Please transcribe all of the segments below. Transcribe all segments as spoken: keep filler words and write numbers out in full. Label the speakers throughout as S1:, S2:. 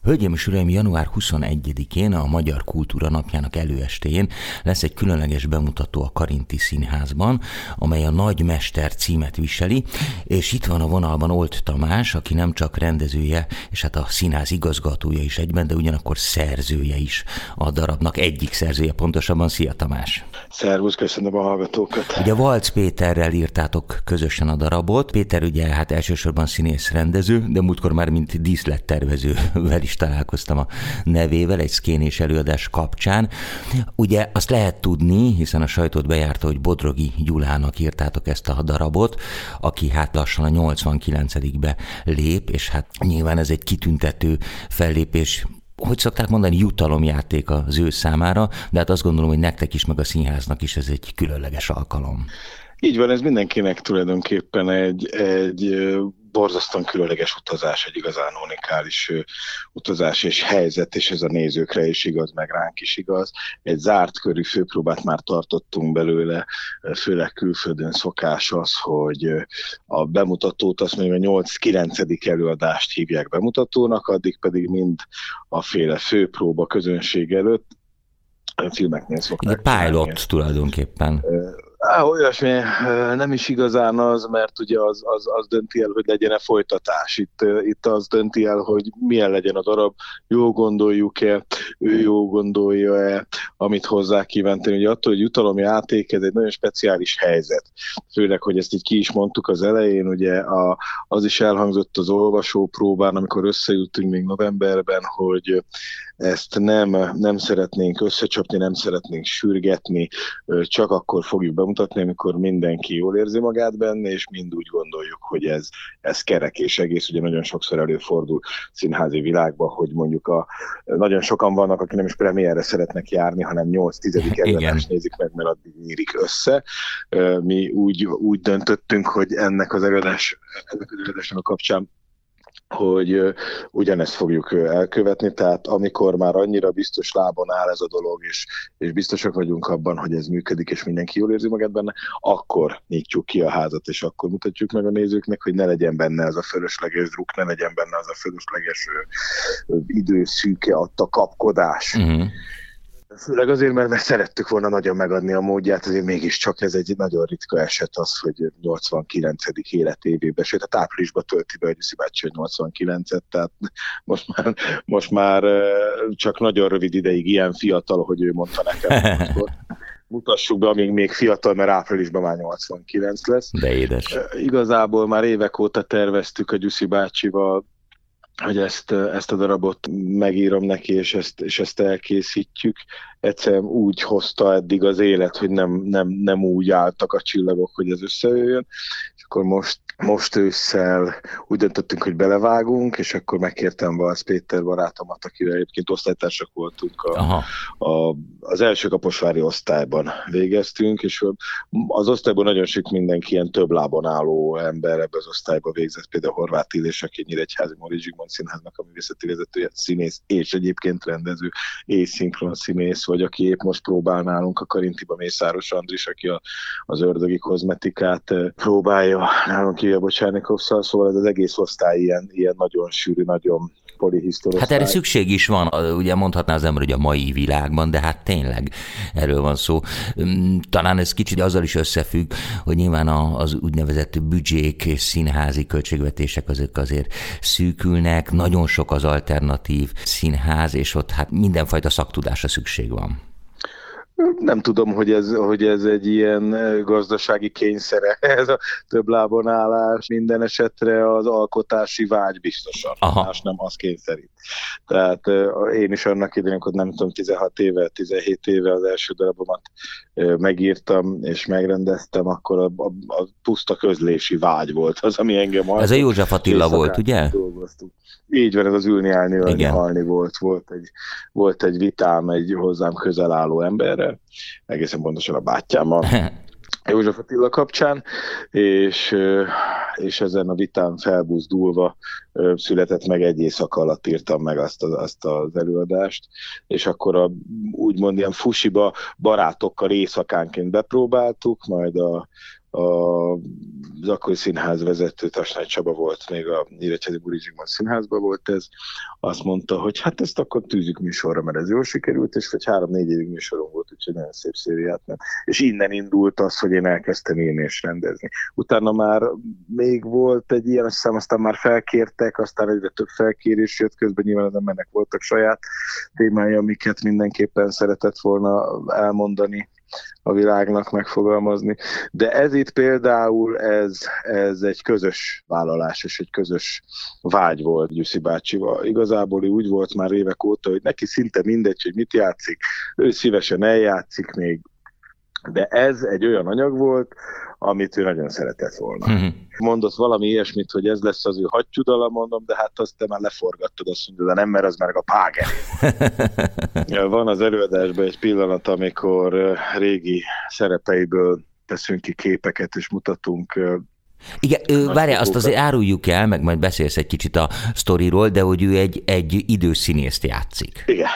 S1: Hölgyeim és uraim, január huszonegyedikén a Magyar Kultúra Napjának előestéjén lesz egy különleges bemutató a Karinti Színházban, amely a Nagymester címet viseli, és itt van a vonalban Olt Tamás, aki nem csak rendezője, és hát a színház igazgatója is egyben, de ugyanakkor szerzője is a darabnak, egyik szerzője pontosabban. Szia Tamás!
S2: Szervusz, köszönöm a hallgatókat!
S1: Ugye Valc Péterrel írtátok közösen a darabot. Péter ugye hát elsősorban színész rendező, de múltkor már mint díszlettervezővel is találkoztam a nevével egy szkénés előadás kapcsán. Ugye azt lehet tudni, hiszen a sajtót bejárta, hogy Bodrogi Gyulának írtátok ezt a darabot, aki hát lassan a nyolcvankilencedikbe lép, és hát nyilván ez egy kitüntető fellépés, hogy szokták mondani, jutalomjáték az ő számára, de hát azt gondolom, hogy nektek is, meg a színháznak is ez egy különleges alkalom.
S2: Így van, ez mindenkinek tulajdonképpen egy, egy borzasztóan különleges utazás, egy igazán unikális utazás és helyzet, és ez a nézőkre is igaz, meg ránk is igaz. Egy zárt körű főpróbát már tartottunk belőle, főleg külföldön szokás az, hogy a bemutatót, azt mondjuk a nyolc-kilencedik előadást hívják bemutatónak, addig pedig mind a féle főpróba közönség előtt filmeknél szokták.
S1: Egy pilot tulajdonképpen.
S2: Á, olyasmi nem is igazán az, mert ugye az, az, az dönti el, hogy legyen-e folytatás. Itt, itt az dönti el, hogy milyen legyen a darab, jó gondoljuk-e, ő jó gondolja-e, amit hozzá kívántani. Ugye attól, hogy jutalom játék, ez egy nagyon speciális helyzet. Főleg, hogy ezt így ki is mondtuk az elején, ugye a, az is elhangzott az olvasópróbán, amikor összejutunk még novemberben, hogy ezt nem, nem szeretnénk összecsapni, nem szeretnénk sürgetni, csak akkor fogjuk bemutatni, amikor mindenki jól érzi magát benne, és mind úgy gondoljuk, hogy ez, ez kerek és egész. Ugye nagyon sokszor előfordul színházi világban, hogy mondjuk a, nagyon sokan vannak, akik nem is premierre szeretnek járni, hanem nyolc-tizedik előadást nézik meg, mert addig nyírik össze. Mi úgy, úgy döntöttünk, hogy ennek az előadás, ennek az előadásnak a kapcsán hogy ugyanezt fogjuk elkövetni, tehát amikor már annyira biztos lábon áll ez a dolog, és, és biztosak vagyunk abban, hogy ez működik, és mindenki jól érzi magát benne, akkor nyitjuk ki a házat, és akkor mutatjuk meg a nézőknek, hogy ne legyen benne ez a fölösleges druk, ne legyen benne az a fölösleges időszűke, adta kapkodás. Uh-huh. Főleg azért, mert, mert szerettük volna nagyon megadni a módját, azért mégiscsak ez egy nagyon ritka eset az, hogy nyolcvankilencedik életévében, sőt, a áprilisban tölti be a Gyuszi bácsi, hogy nyolcvankilencet, tehát most már, most már csak nagyon rövid ideig ilyen fiatal, hogy ő mondta nekem, hogy mutassuk be, amíg még fiatal, mert áprilisban már nyolcvankilenc lesz.
S1: De édes.
S2: Igazából már évek óta terveztük a Gyuszi bácsival, hogy ezt, ezt a darabot megírom neki, és ezt, és ezt elkészítjük. Egyszerűen úgy hozta eddig az élet, hogy nem, nem, nem úgy álltak a csillagok, hogy ez összejöjjön. És akkor most, most ősszel úgy döntöttünk, hogy belevágunk, és akkor megkértem Valc Péter barátomat, akivel egyébként osztálytársak voltunk. A, a, az első kaposvári osztályban végeztünk, és az osztályban nagyon sok mindenki ilyen több lábon álló ember ebbe az osztályba végzett, például Horváth Illés, aki Nyíregyházi Móricz Zsigmond Színháznak a művészeti vezetője, színész és egyébként rendező és szinkron színész, vagy aki épp most próbál nálunk a Karintiba, Mészáros Andris, aki a, az ördögi kozmetikát próbálja nálunk Ilja Bocsárnikovszal, szóval ez az egész osztály ilyen, ilyen nagyon sűrű, nagyon polihisztor.
S1: Hát erre szükség is van, ugye mondhatná az ember, hogy a mai világban, de hát tényleg erről van szó. Talán ez kicsit azzal is összefügg, hogy nyilván az úgynevezett büdzsék és színházi költségvetések azok azért szűkülnek, nagyon sok az alternatív színház, és ott hát mindenfajta szaktudásra szükség van.
S2: Nem tudom, hogy ez, hogy ez egy ilyen gazdasági kényszere, ez a több lábon állás. Minden esetre az alkotási vágy biztosan, más nem az kényszerít. Tehát én is annak idején, hogy nem tudom, tizenhat éve, tizenhét éve az első darabomat megírtam és megrendeztem, akkor a, a, a puszta közlési vágy volt az, ami engem hallott.
S1: Ez a József Attila volt, ugye?
S2: Dolgoztuk. Így van, ez az ülni, állni, ölni, halni volt. Volt egy, volt egy vitám egy hozzám közel álló emberrel, egészen pontosan a bátyámmal, József Attila kapcsán, és, és ezen a vitán felbuzdulva született meg, egy éjszaka alatt írtam meg azt az, azt az előadást, és akkor a, úgymond ilyen fusiba barátokkal éjszakánként bepróbáltuk, majd a A, az akkori színház vezető, Tasnád Csaba volt, még a Nyíregyházi Buri Zsigmond Színházban volt ez, azt mondta, hogy hát ezt akkor tűzzük műsorra, mert ez jól sikerült, és vagy három-négy évig műsorom volt, úgyhogy nagyon szép szériát nem. És innen indult az, hogy én elkezdtem írni és rendezni. Utána már még volt egy ilyen, azt hiszem, aztán már felkértek, aztán egyre több felkérés jött, közben nyilván az embernek voltak saját témái, amiket mindenképpen szeretett volna elmondani a világnak, megfogalmazni. De ez itt például ez, ez egy közös vállalás és egy közös vágy volt Gyuszi bácsival. Igazából úgy volt már évek óta, hogy neki szinte mindegy, hogy mit játszik, ő szívesen eljátszik még, de ez egy olyan anyag volt, amit ő nagyon szeretett volna. Mm-hmm. Mondott valami ilyesmit, hogy ez lesz az ő hattyudala, mondom, de hát azt te már leforgattad, azt mondod, de nem, mert az már a Páger. Van az előadásban egy pillanat, amikor régi szerepeiből teszünk ki képeket, és mutatunk.
S1: Igen, várjál, azt azért áruljuk el, meg majd beszélsz egy kicsit a sztoriról, de hogy ő egy, egy idős színészt játszik.
S2: Igen.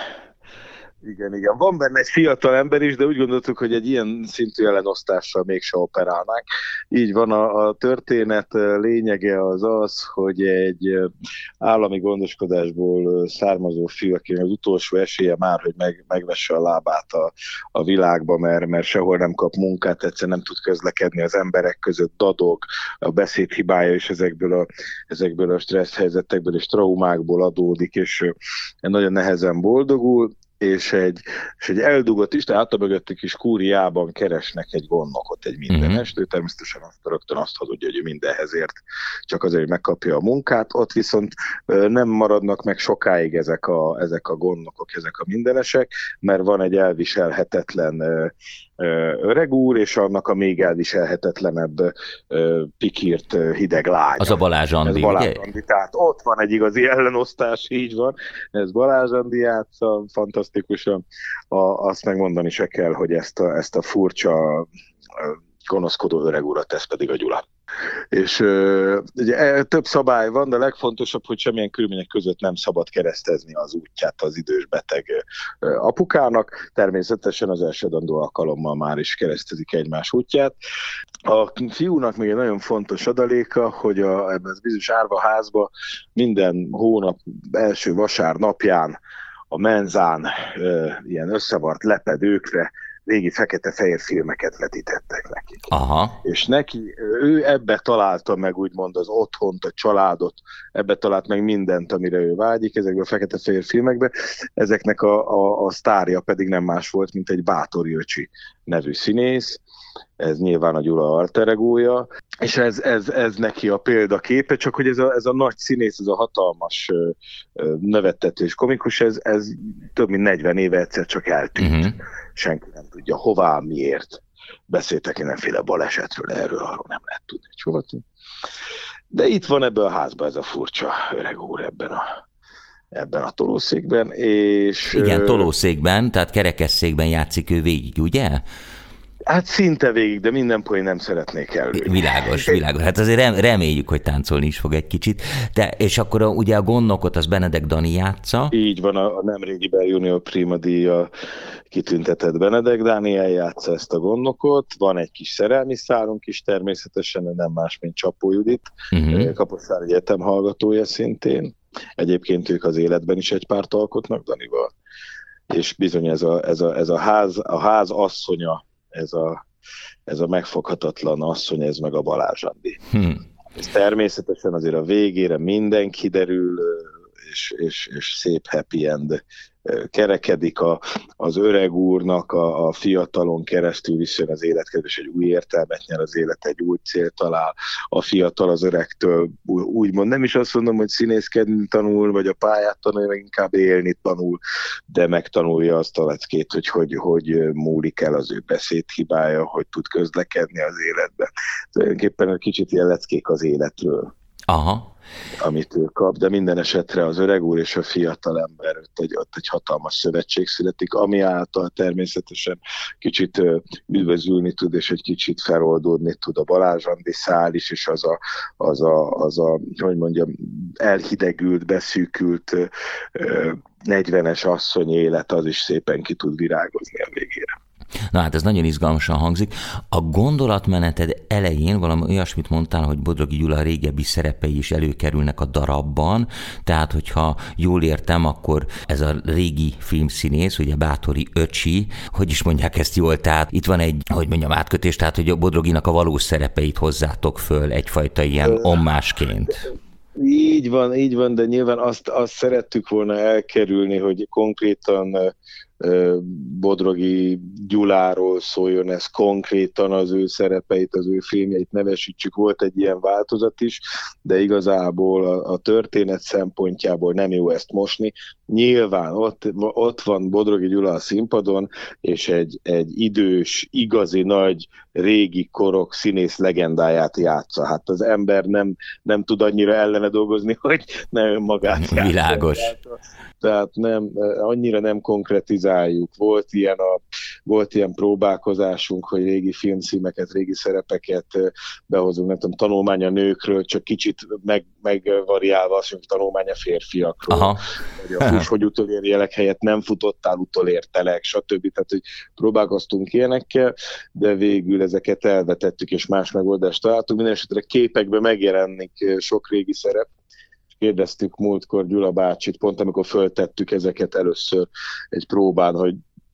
S2: Igen, igen. Van benne egy fiatal ember is, de úgy gondoltuk, hogy egy ilyen szintű elenosztással mégse operálnánk. Így van, a, a történet lényege az az, hogy egy állami gondoskodásból származó fiú, akinek az utolsó esélye már, hogy meg, megvesse a lábát a, a világba, mert, mert sehol nem kap munkát, egyszer nem tud közlekedni az emberek között, dadog, a beszédhibája is ezekből a, ezekből a stressz helyzetekből és traumákból adódik, és nagyon nehezen boldogul, és egy, és egy eldugott Isten által mögötti kis kúriában keresnek egy gondnokot, egy mindenest, uh-huh. ő természetesen azt, rögtön azt hazudja, hogy ő mindenhez ért, csak azért, hogy megkapja a munkát, ott viszont nem maradnak meg sokáig ezek a, ezek a gondnokok, ezek a mindenesek, mert van egy elviselhetetlen öreg úr, és annak a még elviselhetetlenebb pikírt hideg lánya.
S1: Az a Balázs Andi, ugye?
S2: Tehát ott van egy igazi ellenosztás, így van. Ez Balázs Andi játsza, fantasztikusan. A, azt megmondani se kell, hogy ezt a, ezt a furcsa gonoszkodó öreg urat, ez pedig a Gyula. És ö, ugye, több szabály van, de a legfontosabb, hogy semmilyen körülmények között nem szabad keresztezni az útját az idős beteg ö, apukának. Természetesen az elsődandó alkalommal már is keresztezik egymás útját. A fiúnak még egy nagyon fontos adaléka, hogy a, ebben az bizonyos árva házba minden hónap első vasárnapján a menzán ö, ilyen összevart lepedőkre régi fekete-fehér filmeket vetítettek neki.
S1: Aha.
S2: És neki, ő ebbe találta meg úgymond az otthont, a családot, ebbe talált meg mindent, amire ő vágyik, ezekben a fekete-fehér filmekben. Ezeknek a, a, a sztárja pedig nem más volt, mint egy Báthori öcsi nevű színész. Ez nyilván a Gyula alter egója, és ez, ez, ez neki a példaképe, csak hogy ez a, ez a nagy színész, ez a hatalmas nevettető és komikus, ez, ez több mint negyven éve egyszer csak eltűnt. Uh-huh. Senki nem tudja hová, miért. Beszéltek mindenféle balesetről, erről, arról nem lehet tudni, hogy hova tűnt. De itt van ebben a házban ez a furcsa öreg úr ebben a ebben a tolószékben, és...
S1: Igen, tolószékben, tehát kerekesszékben játszik ő végig, ugye?
S2: Hát szinte végig, de minden poén nem szeretnék előni.
S1: Világos, világos. Hát azért reméljük, hogy táncolni is fog egy kicsit. De, és akkor a, ugye a gondnokot az Benedek Dani játsza.
S2: Így van, a, a nemrégiben Junior Prima díja kitüntetett Benedek Dani eljátsza ezt a gondnokot. Van egy kis szerelmi szálunk is természetesen, de nem más, mint Csapó Judit. Uh-huh. Kaposvári Egyetem hallgatója szintén. Egyébként ők az életben is egy párt alkotnak Danival. És bizony ez a, ez a, ez a, ház, a ház asszonya, Ez a, ez a megfoghatatlan asszony, ez meg a Balázs Andi. Hmm. És természetesen azért a végére minden kiderül, és, és, és szép happy end kerekedik a, az öreg úrnak, a, a fiatalon keresztül visszajön az életkedv, és egy új értelmet nyer az élet, egy új célt talál. A fiatal az öregtől úgymond, nem is azt mondom, hogy színészkedni tanul, vagy a pályát tanulja, meg inkább élni tanul, de megtanulja azt a leckét, hogy, hogy, hogy múlik el az ő beszédhibája, hogy tud közlekedni az életben. Tulajdonképpen egy kicsit ilyen leckék az életről.
S1: Aha.
S2: amit ő kap, de minden esetre az öreg úr és a fiatal ember, ott egy, ott egy hatalmas szövetség születik, ami által természetesen kicsit üdvözülni tud, és egy kicsit feloldódni tud a Balázs Andi szál is, és az a, az a, az a hogy mondjam, elhidegült, beszűkült negyvenes asszony élet, az is szépen ki tud virágozni a végére.
S1: Na hát ez nagyon izgalmasan hangzik. A gondolatmeneted elején valami olyasmit mondtál, hogy Bodrogi Gyula régebbi szerepei is előkerülnek a darabban, tehát hogyha jól értem, akkor ez a régi filmszínész, ugye Báthori öcsi, hogy is mondják ezt jól, tehát itt van egy, hogy mondjam, átkötés, tehát hogy a Bodroginak a valós szerepeit hozzátok föl egyfajta ilyen ommásként.
S2: Így van, így van, de nyilván azt, azt szerettük volna elkerülni, hogy konkrétan Bodrogi Gyuláról szóljon ez, konkrétan az ő szerepeit, az ő filmjeit nevesítsük. Volt egy ilyen változat is, de igazából a, a történet szempontjából nem jó ezt mosni. Nyilván ott, ott van Bodrogi Gyula a színpadon, és egy, egy idős, igazi nagy, régi korok színész legendáját játsza. Hát az ember nem, nem tud annyira ellene dolgozni, hogy ne önmagát játsza.
S1: Világos.
S2: Tehát nem, annyira nem konkretizáljuk. Volt ilyen, a, volt ilyen próbálkozásunk, hogy régi filmcímeket, régi szerepeket behozunk, nem tudom, tanulmány a nőkről, csak kicsit meg, megvariálva azt mondjuk, tanulmány a férfiakról. Aha. Vagy a fuss, hogy utolérjelek helyett nem futottál, utolértelek, stb. Tehát, hogy próbálkoztunk ilyenekkel, de végül ezeket elvetettük, és más megoldást találtunk. Minden esetre képekben megjelenik sok régi szerep. Kérdeztük múltkor Gyula bácsit, pont amikor föltettük ezeket először egy próbán, hogy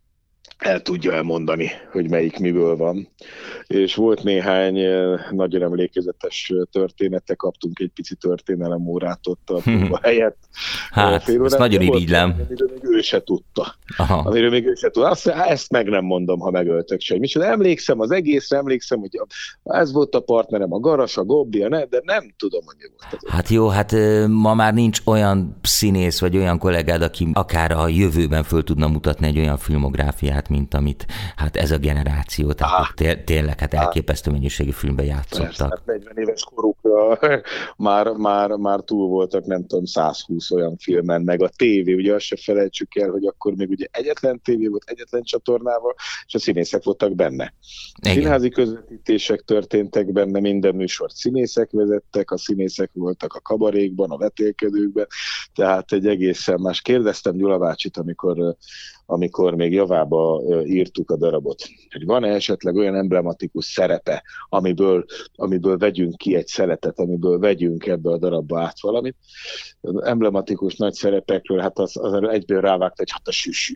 S2: el tudja elmondani, hogy melyik miből van. És volt néhány nagyon emlékezetes története, kaptunk egy pici történelemórát ott a próba helyett.
S1: Hát, ezt nagyon irigylem.
S2: Amiről még ő se tudta. Aha. Amiről még ő se tudta. Azt, ezt meg nem mondom, ha megöltök se. Micsoda, emlékszem az egészre, emlékszem, hogy ez volt a partnerem, a Garas, a Gobbi, a ne, de nem tudom, hogy mi volt.
S1: Hát jó, hát ma már nincs olyan színész, vagy olyan kollégád, aki akár a jövőben föl tudna mutatni egy olyan filmográfiát, mint amit hát ez a generáció, tehát ah. té- tényleg hát elképesztő mennyiségű filmben játszottak. Persze,
S2: hát negyven éves korukra már, már, már túl voltak, nem tudom, százhúsz olyan filmen, meg a tévé, ugye azt se felejtsük el, hogy akkor még ugye egyetlen tévé volt, egyetlen csatornával, és a színészek voltak benne. Igen. Színházi közvetítések történtek benne, minden műsort színészek vezettek, a színészek voltak a kabarékban, a vetélkedőkben, tehát egy egészen más. Kérdeztem Gyula bácsit, amikor amikor még javába írtuk a darabot, hogy van-e esetleg olyan emblematikus szerepe, amiből, amiből vegyünk ki egy szeletet, amiből vegyünk ebbe a darabba át valamit. Az emblematikus nagy szerepekről, hát az, az egyből rávágta, hogy hát a süsű.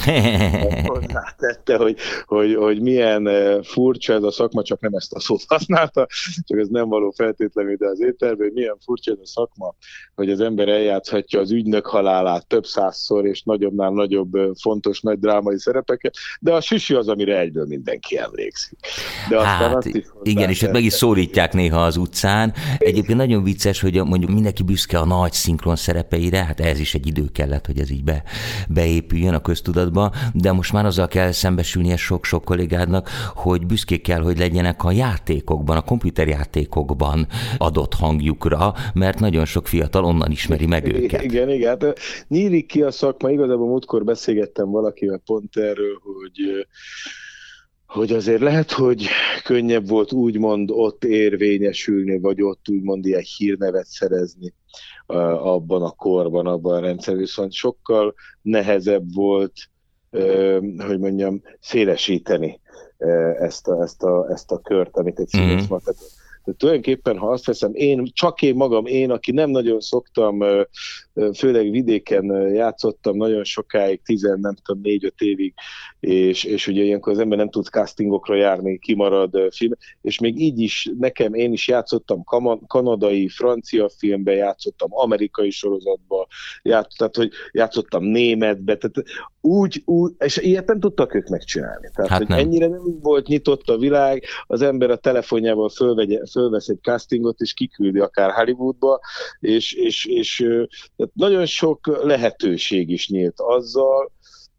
S2: Tette, hogy, hogy, hogy milyen furcsa ez a szakma, csak nem ezt a szót használta, csak ez nem való feltétlenül, de az ételben, hogy milyen furcsa ez a szakma, hogy az ember eljátszhatja az ügynök halálát több százszor, és nagyobbnál nagyobb fontos nagy drámai szerepeket, de a süsű az, amire egyből mindenki emlékszik. De aztán
S1: hát,
S2: azt is
S1: igen, és meg is szólítják néha az utcán. Egyébként nagyon vicces, hogy mondjuk mindenki büszke a nagy szinkron szerepeire, hát ez is egy idő kellett, hogy ez így be, beépüljön a köztudatba, de most már azzal kell szembesülnie sok-sok kollégádnak, hogy büszkék kell, hogy legyenek a játékokban, a komputerjátékokban adott hangjukra, mert nagyon sok fiatal onnan ismeri meg őket.
S2: Igen, igen, hát nyílik ki a szakma, igazából múltkor beszélgettem valakivel pont erről, hogy hogy azért lehet, hogy könnyebb volt úgymond ott érvényesülni, vagy ott úgymond ilyen hírnevet szerezni abban a korban, abban a rendszerben, viszont sokkal nehezebb volt, hogy mondjam, szélesíteni ezt a, ezt a, ezt a kört, amit egy színész mm-hmm. Tehát tulajdonképpen, ha azt veszem, én, csak én magam, én, aki nem nagyon szoktam, főleg vidéken játszottam nagyon sokáig, tizen, nem tudom, négy-öt évig, és, és ugye ilyenkor az ember nem tud castingokra járni, kimarad film, és még így is nekem, én is játszottam kanadai, francia filmbe, játszottam amerikai sorozatba, játszottam, tehát, hogy játszottam németbe, tehát úgy, úgy, és ilyet nem tudtak ők megcsinálni. Tehát, hát hogy nem. Ennyire nem volt nyitott a világ, az ember a telefonjával fölvegye, fölvesz egy castingot, és kiküldi akár Hollywoodba, és, és, és nagyon sok lehetőség is nyílt azzal,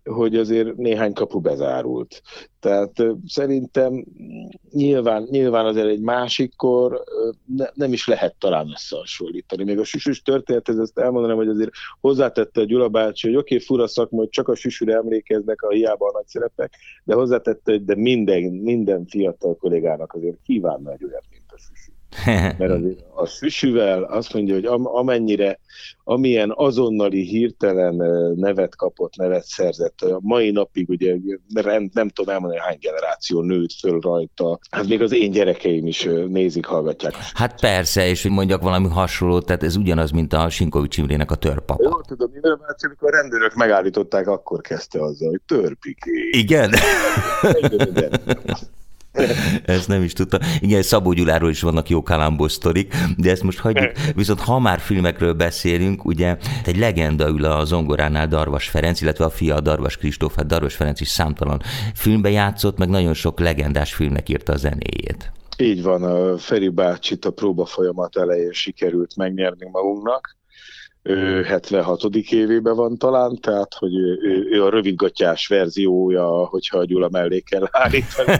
S2: hogy azért néhány kapu bezárult. Tehát szerintem nyilván, nyilván azért egy másikkor ne, nem is lehet talán összehasonlítani. Még a süsüs történethez ezt elmondanám, hogy azért hozzátette a Gyula bácsi, hogy oké, okay, fura szakma, hogy csak a süsűre emlékeznek, a hiába a nagy szerepek, de hozzátette, hogy de minden, minden fiatal kollégának azért kívánna egy olyat, mint a süsű. Mert azért a süsűvel azt mondja, hogy amennyire, amilyen azonnali hirtelen nevet kapott, nevet szerzett, a mai napig ugye rend, nem tudom elmondani, hány generáció nőtt föl rajta. Hát még az én gyerekeim is nézik, hallgatják.
S1: Hát persze, és hogy mondjak valami hasonlót, tehát ez ugyanaz, mint a Sinkovics Imrének a törpapa.
S2: Jó, tudom, mivel már amikor a rendőrök megállították, akkor kezdte azzal, hogy törpiké.
S1: Igen? Ezt nem is tudtam. Igen, Szabó Gyuláról is vannak jó kalambos sztorik, de ezt most hagyjuk. Viszont ha már filmekről beszélünk, ugye egy legenda ül a zongoránál, Darvas Ferenc, illetve a fia Darvas Kristóf, hát Darvas Ferenc is számtalan filmbe játszott, meg nagyon sok legendás filmnek írta a zenéjét.
S2: Így van, a Feri bácsit a próbafolyamat elején sikerült megnyerni magunknak. Ő hetvenhatodik évében van talán, tehát hogy ő, ő, ő a rövidgattyás verziója, hogyha a Gyula mellé kell állítani.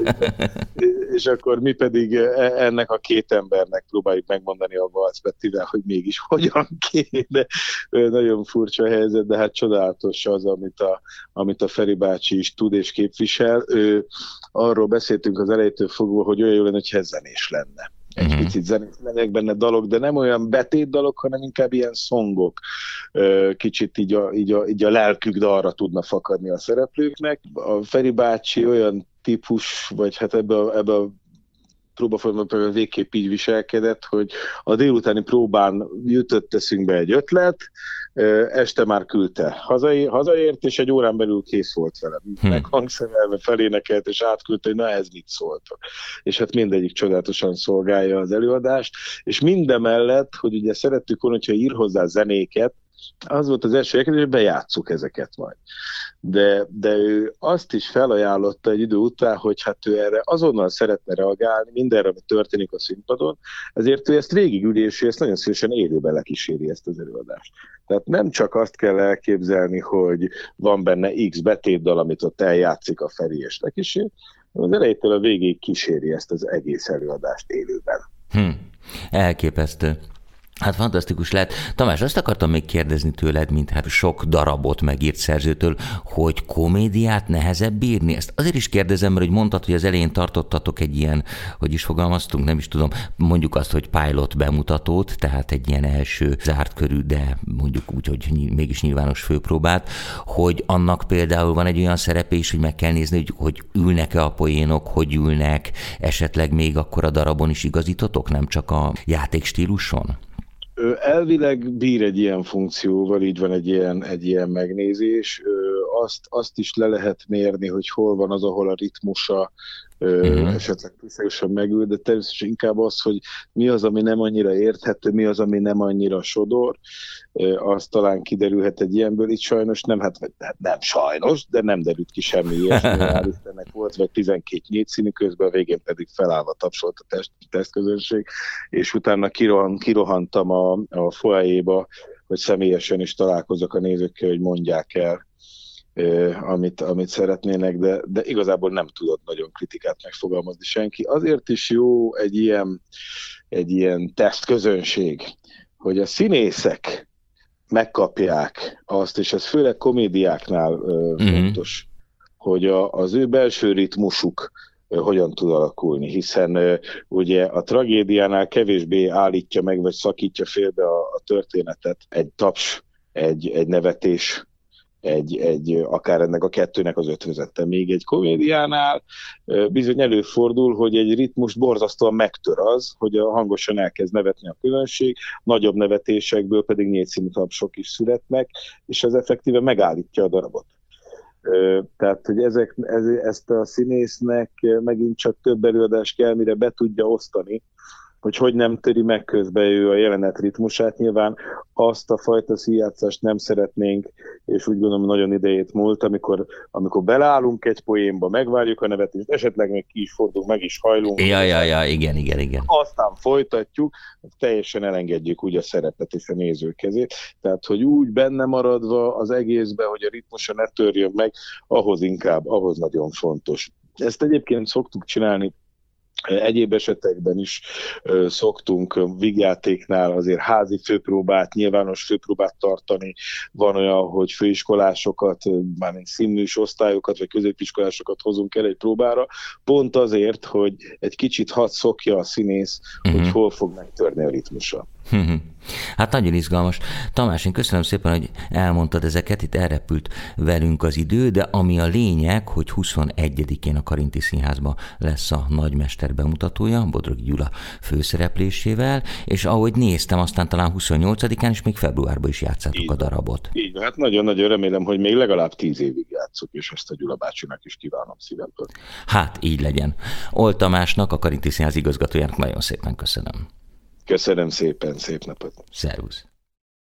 S2: És akkor mi pedig ennek a két embernek próbáljuk megmondani a Valc Pettivel, hogy mégis hogyan kéne. Nagyon furcsa helyzet, de hát csodálatos az, amit a, amit a Feri bácsi is tud és képvisel. Ő, arról beszéltünk az elejétől fogva, hogy olyan jó lenne, hogy zenés lenne. Egy uh-huh. picit zenés lennek benne dalok, de nem olyan betét dalok, hanem inkább ilyen szongok. Kicsit így a, így a, így a lelkük dalra tudna fakadni a szereplőknek. A Feri bácsi olyan típus, vagy hát ebbe a, ebbe a próbafolyamatban végképp így viselkedett, hogy a délutáni próbán jutott eszünkbe egy ötlet, este már küldte. Hazai, hazaért, és egy órán belül kész volt vele. Hmm. Meghangszerelve felénekelt, és átküldte, hogy na ez mit szóltok. És hát mindegyik csodálatosan szolgálja az előadást, és mindemellett, hogy ugye szerettük volna, hogyha ír hozzá zenéket, az volt az első elkezdés, hogy bejátsszuk ezeket majd. De, de ő azt is felajánlotta egy idő után, hogy hát ő erre azonnal szeretne reagálni, mindenre, ami történik a színpadon, ezért ő ezt végigüli, és ő ezt nagyon szívesen élőben lekíséri ezt az előadást. Tehát nem csak azt kell elképzelni, hogy van benne X betétdal, amit ott eljátszik a Feri és lekísér, az elejétől a végéig kíséri ezt az egész előadást élőben.
S1: Hm. Elképesztő. Hát fantasztikus lehet. Tamás, azt akartam még kérdezni tőled, mint hát sok darabot megírt szerzőtől, hogy komédiát nehezebb írni? Ezt azért is kérdezem, mert hogy mondtad, hogy az elején tartottatok egy ilyen, hogy is fogalmaztunk, nem is tudom, mondjuk azt, hogy pilot bemutatót, tehát egy ilyen első zárt körű, de mondjuk úgy, hogy mégis nyilvános főpróbát, hogy annak például van egy olyan szerepe is, hogy meg kell nézni, hogy, hogy ülnek-e a poénok, hogy ülnek, esetleg még akkor a darabon is igazítotok, nem csak a játékstíluson?
S2: Elvileg bír egy ilyen funkcióval, így van egy ilyen, egy ilyen megnézés. Azt, azt is le lehet mérni, hogy hol van az, ahol a ritmusa uh-huh. esetleg túlságosan megül, de természetesen inkább az, hogy mi az, ami nem annyira érthető, mi az, ami nem annyira sodor, az talán kiderülhet egy ilyenből. Itt sajnos nem, hát nem sajnos, de nem derült ki semmi ilyesmi. Hál' Istennek volt, vagy tizenkét nyílcszínű, közben a végén pedig felállva tapsolt a test, tesztközönség, és utána kirohan, kirohantam a, a foajéba, hogy személyesen is találkozok a nézőkkel, hogy mondják el, Amit, amit szeretnének, de, de igazából nem tudott nagyon kritikát megfogalmazni senki. Azért is jó egy ilyen, egy ilyen tesztközönség, hogy a színészek megkapják azt, és ez főleg komédiáknál uh, mm-hmm. fontos, hogy a, az ő belső ritmusuk uh, hogyan tud alakulni, hiszen uh, ugye a tragédiánál kevésbé állítja meg, vagy szakítja félbe a, a történetet egy taps, egy, egy nevetés, Egy, egy, akár ennek a kettőnek az ötvözete. Még egy komédiánál bizony előfordul, hogy egy ritmus borzasztóan megtör az, hogy a hangosan elkezd nevetni a közönség, nagyobb nevetésekből pedig négyszínű tapsok is születnek, és ez effektíve megállítja a darabot. Tehát, hogy ezek, ez, ezt a színésznek megint csak több előadás kell, mire be tudja osztani hogy hogy nem töri meg közben ő a jelenet ritmusát. Nyilván azt a fajta színjátszást nem szeretnénk, és úgy gondolom nagyon idejét múlt, amikor, amikor beleállunk egy poénba, megvárjuk a nevetést, esetleg még ki is fordulunk, meg is hajlunk.
S1: Ja, ja, ja, igen, igen, igen.
S2: Aztán folytatjuk, teljesen elengedjük úgy a szerepet és a néző kezét. Tehát, hogy úgy benne maradva az egészben, hogy a ritmusa ne törjön meg, ahhoz inkább, ahhoz nagyon fontos. Ezt egyébként szoktuk csinálni, egyéb esetekben is ö, szoktunk vígjátéknál azért házi főpróbát, nyilvános főpróbát tartani. Van olyan, hogy főiskolásokat, már színműs osztályokat, vagy középiskolásokat hozunk el egy próbára, pont azért, hogy egy kicsit hadd szokja a színész, uh-huh. hogy hol fog megtörni a ritmusa.
S1: Uh-huh. Hát nagyon izgalmas. Tamás, én köszönöm szépen, hogy elmondtad ezeket, itt elrepült velünk az idő, de ami a lényeg, hogy huszonegyedikén a Karinthy Színházban lesz a Nagymester bemutatója, Bodrogi Gyula főszereplésével, és ahogy néztem, aztán talán huszonnyolcadikán, és még februárban is játszátok így a darabot.
S2: Így, hát nagyon-nagyon remélem, hogy még legalább tíz évig játszok, és ezt a Gyula bácsinak is kívánom szívemből.
S1: Hát így legyen. Old Tamásnak, a Karinthy Színház igazgatójának nagyon szépen köszönöm.
S2: Köszönöm szépen, szép napot!
S1: Szervusz!